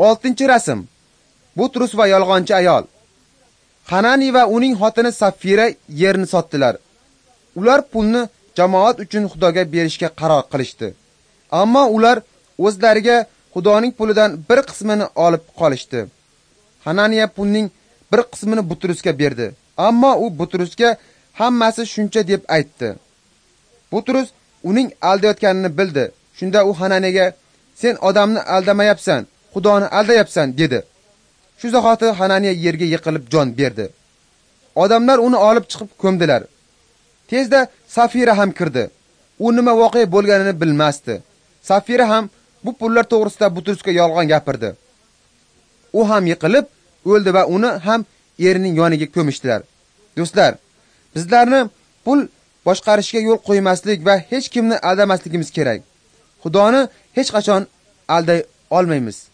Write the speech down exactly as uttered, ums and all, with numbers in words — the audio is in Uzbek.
oltinchi rasm. Butrus va yolg'onchi ayol. Hanani va uning xotini Safira yerni sotdilar. Ular pulni jamoat uchun Xudoga berishga qaror qilishdi. Ammo ular o'zlariga Xudoning pulidan bir qismini olib qolishdi. Hananiya pulning bir qismini Butrusga berdi. Ammo u Butrusga hammasi shuncha deb aytdi. Butrus uning aldayotganini bildi. Shunda u Hananiyaga, "Sen odamni aldamayapsan, Xudoni aldayapsan" dedi. Shu zahoti Hananiya yerga yiqilib jon berdi. Odamlar uni olib chiqib ko'mdilar. Tezda Safira ham kirdi. U nima voqea bo'lganini bilmasdi. Safira ham bu pullar to'g'risida Butrusga yolg'on gapirdi. U ham yiqilib o'ldi va uni ham erining yoniga ko'mishdilar. Do'stlar, bizlarni pul boshqarishga yo'l qo'ymaslik va hech kimni aldamasligimiz kerak. Xudoni hech qachon alday olmaymiz.